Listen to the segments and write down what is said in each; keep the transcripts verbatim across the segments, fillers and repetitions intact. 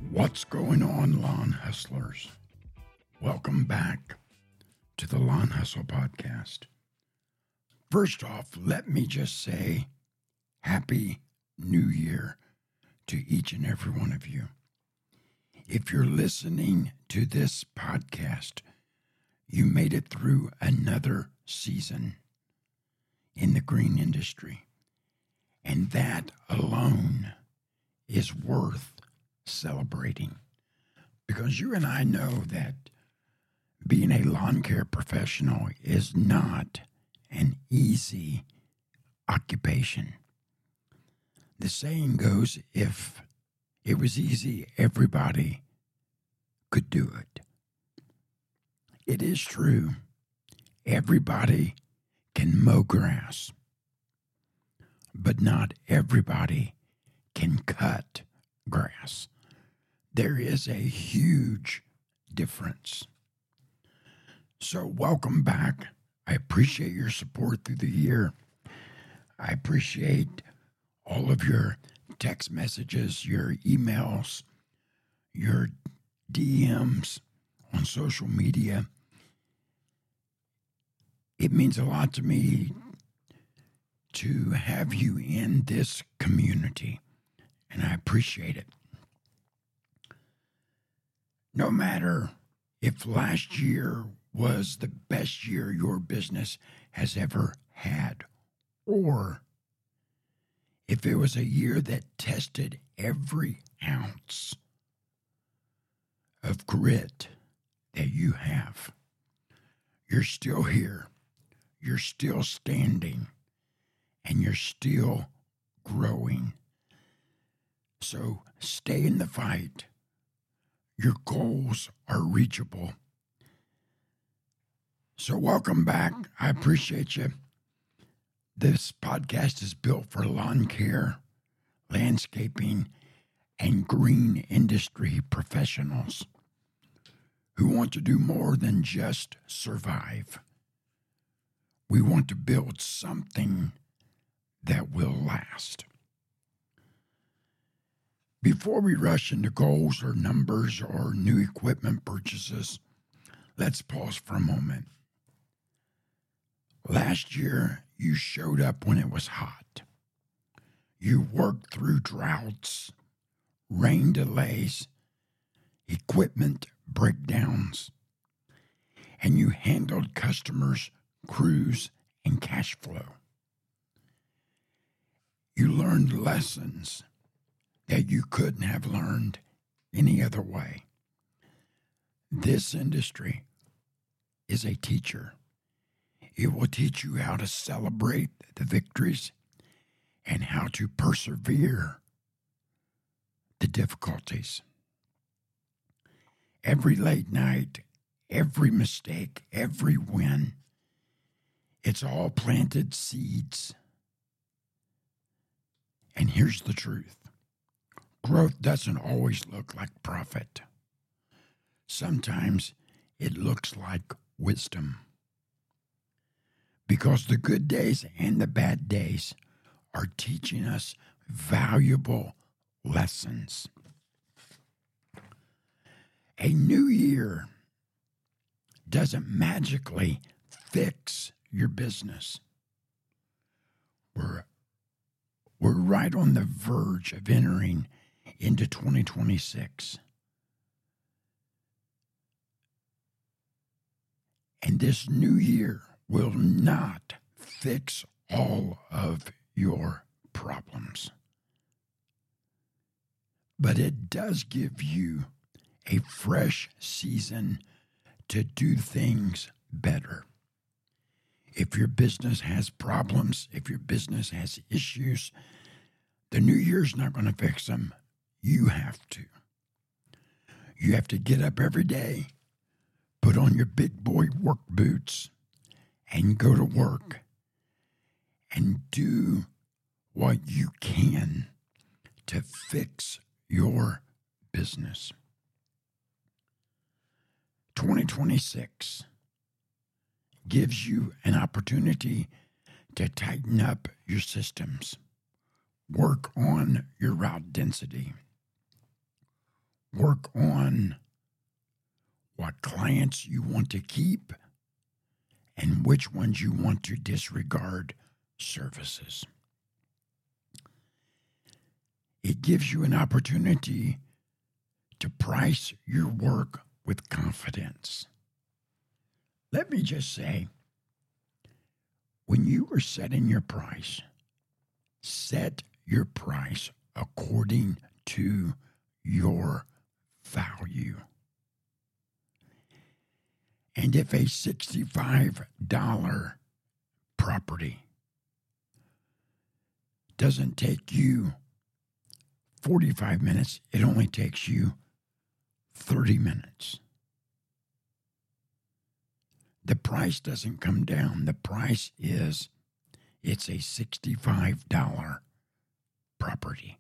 What's going on, Lawn Hustlers? Welcome back to the Lawn Hustle Podcast. First off, let me just say Happy New Year to each and every one of you. If you're listening to this podcast, you made it through another season in the green industry, and that alone is worth celebrating, because you and I know that being a lawn care professional is not an easy occupation. The saying goes, if it was easy, everybody could do it. It is true. Everybody can mow grass, but not everybody can cut grass. There is a huge difference. So welcome back. I appreciate your support through the year. I appreciate all of your text messages, your emails, your D Ms on social media. It means a lot to me to have you in this community, and I appreciate it. No matter if last year was the best year your business has ever had, or if it was a year that tested every ounce of grit that you have, you're still here, you're still standing, and you're still growing. So stay in the fight. Your goals are reachable. So welcome back. I appreciate you. This podcast is built for lawn care, landscaping, and green industry professionals who want to do more than just survive. We want to build something that will last. Before we rush into goals or numbers or new equipment purchases, let's pause for a moment. Last year, you showed up when it was hot. You worked through droughts, rain delays, equipment breakdowns, and you handled customers, crews, and cash flow. You learned lessons that you couldn't have learned any other way. This industry is a teacher. It will teach you how to celebrate the victories and how to persevere the difficulties. Every late night, every mistake, every win, it's all planted seeds. And here's the truth. Growth doesn't always look like profit. Sometimes it looks like wisdom. Because the good days and the bad days are teaching us valuable lessons. A new year doesn't magically fix your business. We're, we're right on the verge of entering into twenty twenty-six. And this new year will not fix all of your problems. But it does give you a fresh season to do things better. If your business has problems, if your business has issues, the new year's not going to fix them. You have to. You have to get up every day, put on your big boy work boots, and go to work and do what you can to fix your business. twenty twenty-six gives you an opportunity to tighten up your systems, work on your route density, work on what clients you want to keep and which ones you want to disregard services. It gives you an opportunity to price your work with confidence. Let me just say, when you are setting your price, set your price according to your value. And if a sixty-five dollars property doesn't take you forty-five minutes, it only takes you thirty minutes. The price doesn't come down. The price is, it's a sixty-five dollars property.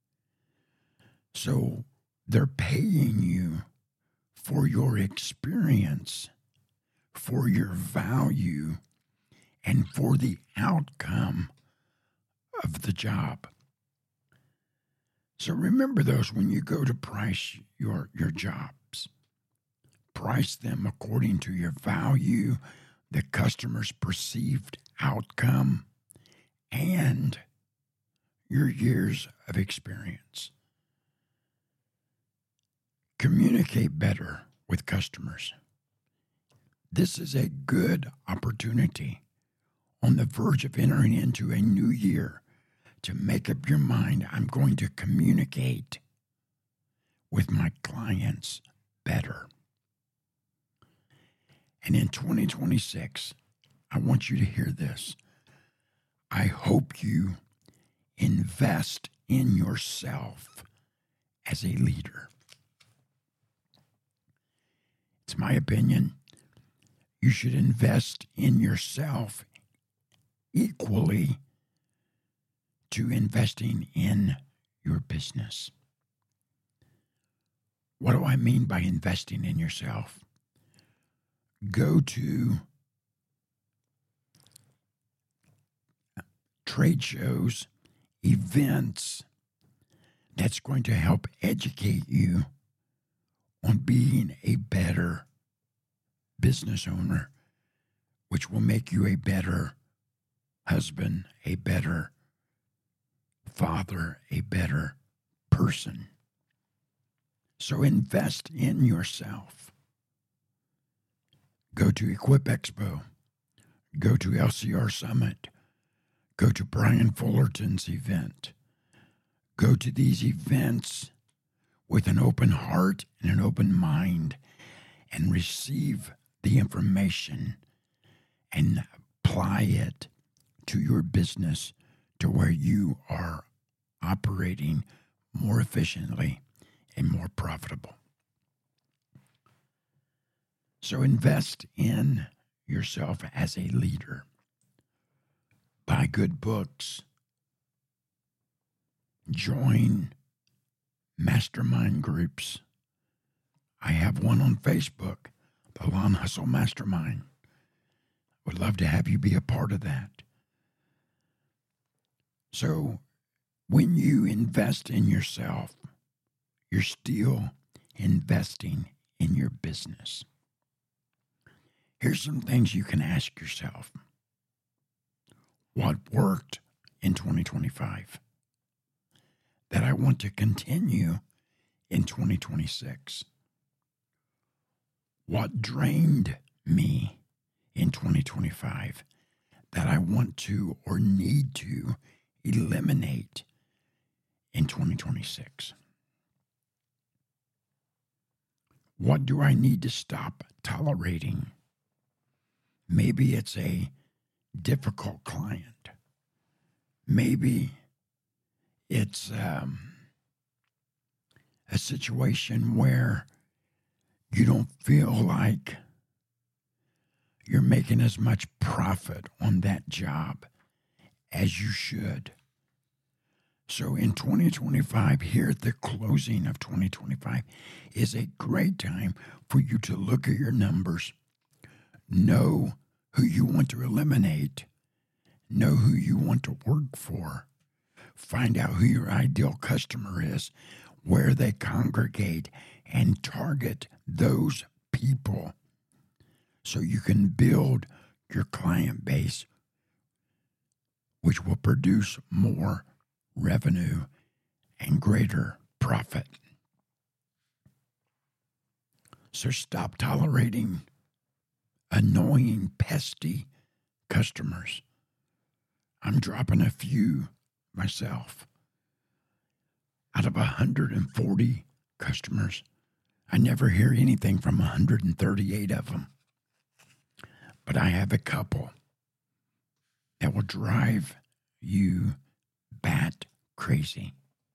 So they're paying you for your experience, for your value, and for the outcome of the job. So remember those when you go to price your, your jobs. Price them according to your value, the customer's perceived outcome, and your years of experience. Communicate better with customers. This is a good opportunity on the verge of entering into a new year to make up your mind. I'm going to communicate with my clients better. And in twenty twenty-six, I want you to hear this. I hope you invest in yourself as a leader. It's my opinion. You should invest in yourself equally to investing in your business. What do I mean by investing in yourself? Go to trade shows, events that's going to help educate you on being a better business owner, which will make you a better husband, a better father, a better person. So invest in yourself. Go to Equip Expo. Go to L C R Summit. Go to Brian Fullerton's event. Go to these events with an open heart and an open mind and receive the information and apply it to your business to where you are operating more efficiently and more profitable. So invest in yourself as a leader. Buy good books. Join mastermind groups. I have one on Facebook, the Lawn Hustle Mastermind. Would love to have you be a part of that. So when you invest in yourself, you're still investing in your business. Here's some things you can ask yourself. What worked in twenty twenty-five that I want to continue in twenty twenty-six? What drained me in twenty twenty-five that I want to or need to eliminate in twenty twenty-six? What do I need to stop tolerating? Maybe it's a difficult client. Maybe it's um, a situation where you don't feel like you're making as much profit on that job as you should. So in twenty twenty-five, here at the closing of twenty twenty-five, is a great time for you to look at your numbers, know who you want to eliminate, know who you want to work for, find out who your ideal customer is, where they congregate and target those people so you can build your client base, which will produce more revenue and greater profit. So stop tolerating annoying, pesky customers. I'm dropping a few myself. Out of one hundred forty customers, I never hear anything from one hundred thirty-eight of them. But I have a couple that will drive you bat crazy.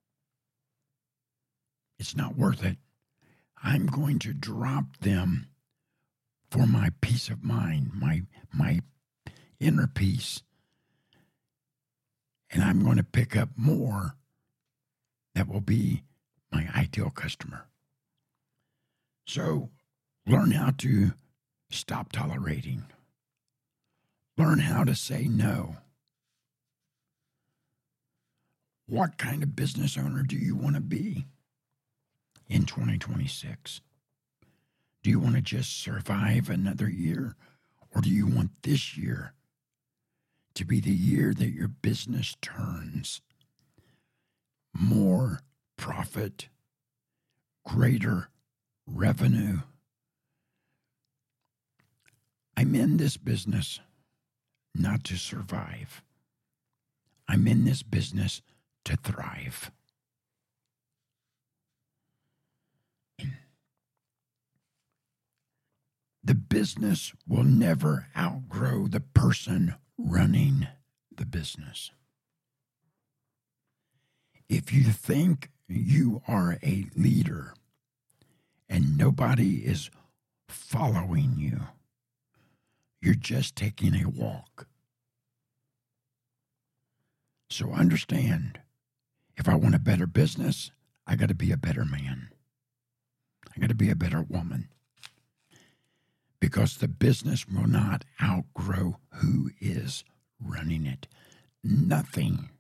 It's not worth it. I'm going to drop them for my peace of mind, my my inner peace. And I'm going to pick up more that will be my ideal customer. So learn how to stop tolerating. Learn how to say no. What kind of business owner do you want to be in twenty twenty-six? Do you want to just survive another year? Or do you want this year to be the year that your business turns? More profit, greater revenue. I'm in this business not to survive. I'm in this business to thrive. The business will never outgrow the person running the business. If you think you are a leader and nobody is following you, you're just taking a walk. So understand, if I want a better business, I got to be a better man. I got to be a better woman. Because the business will not outgrow who is running it. Nothing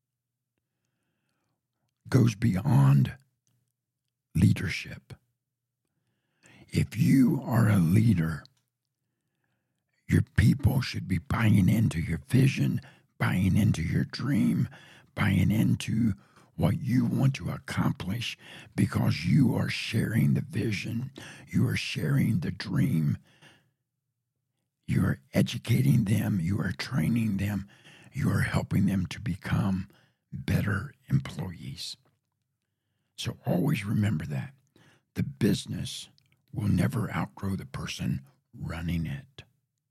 goes beyond leadership. If you are a leader, your people should be buying into your vision, buying into your dream, buying into what you want to accomplish, because you are sharing the vision, you are sharing the dream, you are educating them, you are training them, you are helping them to become better employees. So always remember that. The business will never outgrow the person running it.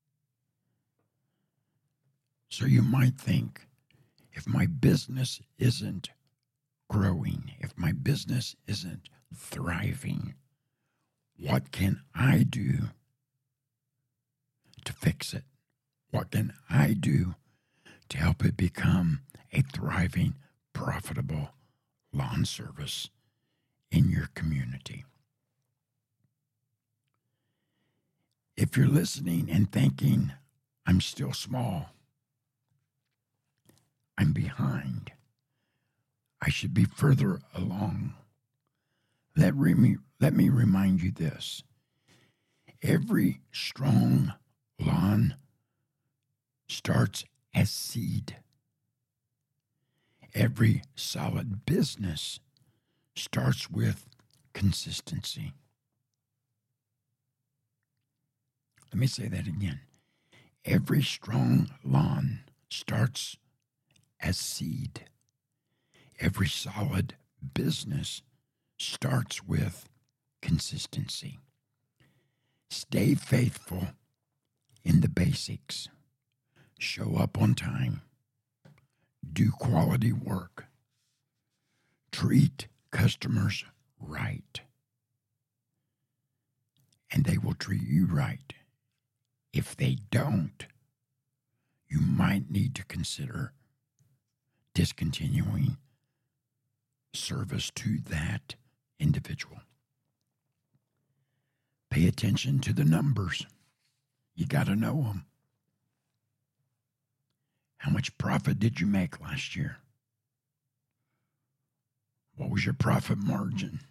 So you might think, if my business isn't growing, if my business isn't thriving, what can I do to fix it? What can I do to help it become a thriving, profitable lawn service in your community? If you're listening and thinking, I'm still small, I'm behind, I should be further along, let me, let me remind you this. Every strong lawn starts as seed. Every solid business starts with consistency. Let me say that again. Every strong lawn starts as seed. Every solid business starts with consistency. Stay faithful in the basics. Show up on time. Do quality work. Treat customers right. And they will treat you right. If they don't, you might need to consider discontinuing service to that individual. Pay attention to the numbers. You got to know them. How much profit did you make last year? What was your profit margin?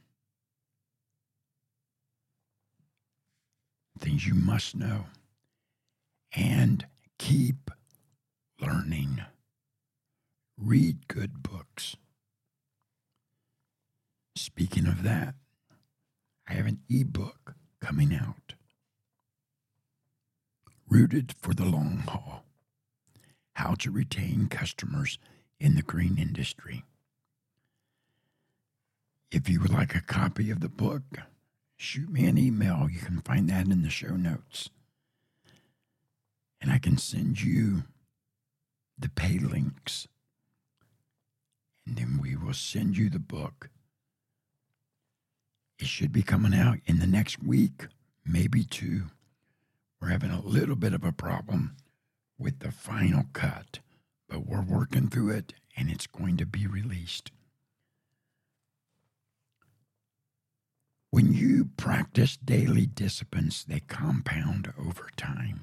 Things you must know. And keep learning. Read good books. Speaking of that, I have an ebook coming out. Rooted for the long haul. How to retain customers in the green industry. If you would like a copy of the book, shoot me an email. You can find that in the show notes. And I can send you the pay links. And then we will send you the book. It should be coming out in the next week, maybe two. We're having a little bit of a problem with the final cut, but we're working through it, and it's going to be released. When you practice daily disciplines, they compound over time.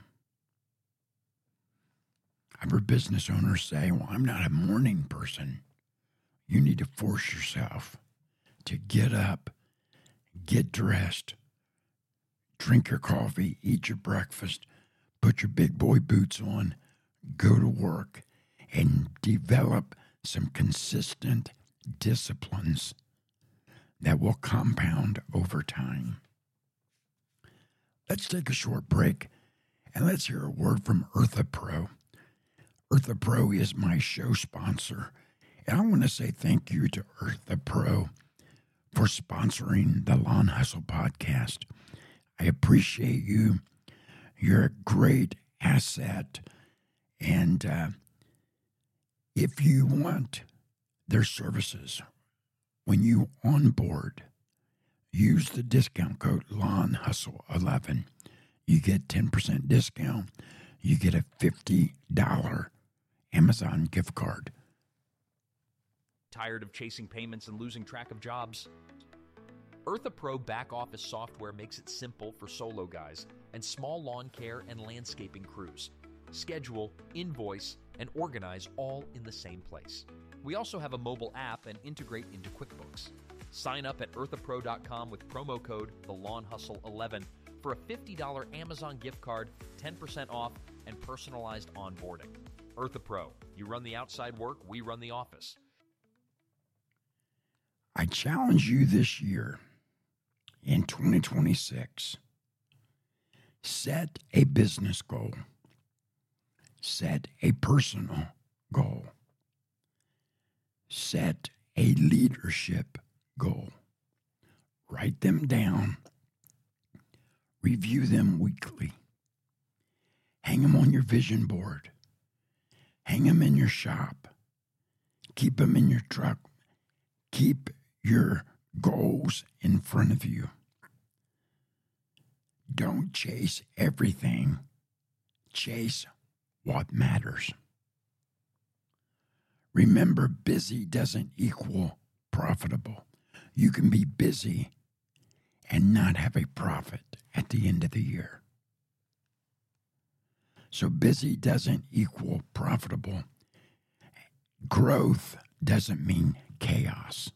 I've heard business owners say, well, I'm not a morning person. You need to force yourself to get up, get dressed, drink your coffee, eat your breakfast, put your big boy boots on, go to work, and develop some consistent disciplines that will compound over time. Let's take a short break and let's hear a word from Eartha Pro. Eartha Pro is my show sponsor, and I want to say thank you to Eartha Pro for sponsoring the Lawn Hustle podcast. I appreciate you. You're a great asset, and uh, if you want their services, when you onboard, use the discount code Lawn Hustle eleven. You get ten percent discount. You get a fifty dollars Amazon gift card. Tired of chasing payments and losing track of jobs? Eartha Pro back office software makes it simple for solo guys and small lawn care and landscaping crews. Schedule, invoice, and organize all in the same place. We also have a mobile app and integrate into QuickBooks. Sign up at eartha pro dot com with promo code the lawn hustle eleven for a fifty dollars Amazon gift card, ten percent off, and personalized onboarding. Eartha Pro. You run the outside work, we run the office. I challenge you this year, in twenty twenty-six, set a business goal. Set a personal goal. Set a leadership goal. Write them down. Review them weekly. Hang them on your vision board. Hang them in your shop. Keep them in your truck. Keep your goals in front of you. Don't chase everything. Chase what matters. Remember, busy doesn't equal profitable. You can be busy and not have a profit at the end of the year. So busy doesn't equal profitable. Growth doesn't mean chaos.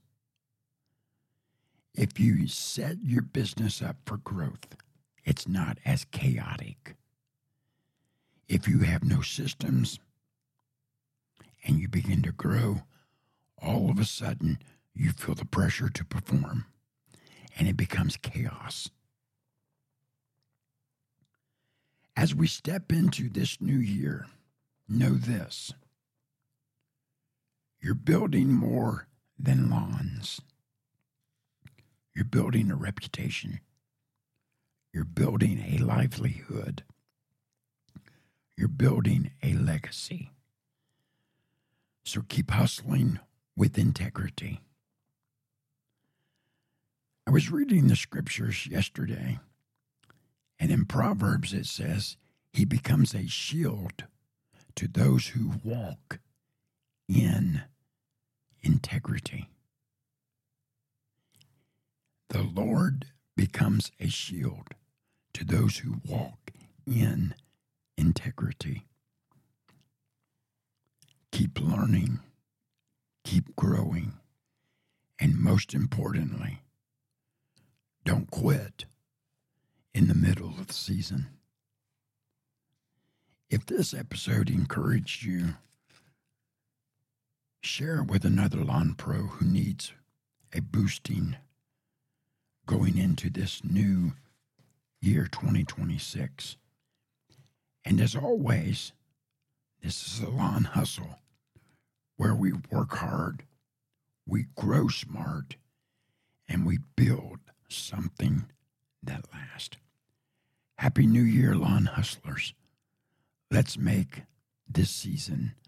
If you set your business up for growth, it's not as chaotic. If you have no systems and you begin to grow, all of a sudden you feel the pressure to perform and it becomes chaos. As we step into this new year, know this. You're building more than lawns. You're building a reputation. You're building a livelihood. You're building a legacy. So keep hustling with integrity. I was reading the scriptures yesterday, and in Proverbs it says, he becomes a shield to those who walk in integrity. The Lord becomes a shield to those who walk in integrity. Keep learning, keep growing, And most importantly, don't quit in the middle of the season. If this episode encouraged you, share it with another lawn pro who needs a boosting going into this new year twenty twenty-six. And as always, this is a Lawn Hustle where we work hard, we grow smart, and we build something that lasts. Happy New Year, Lawn Hustlers. Let's make this season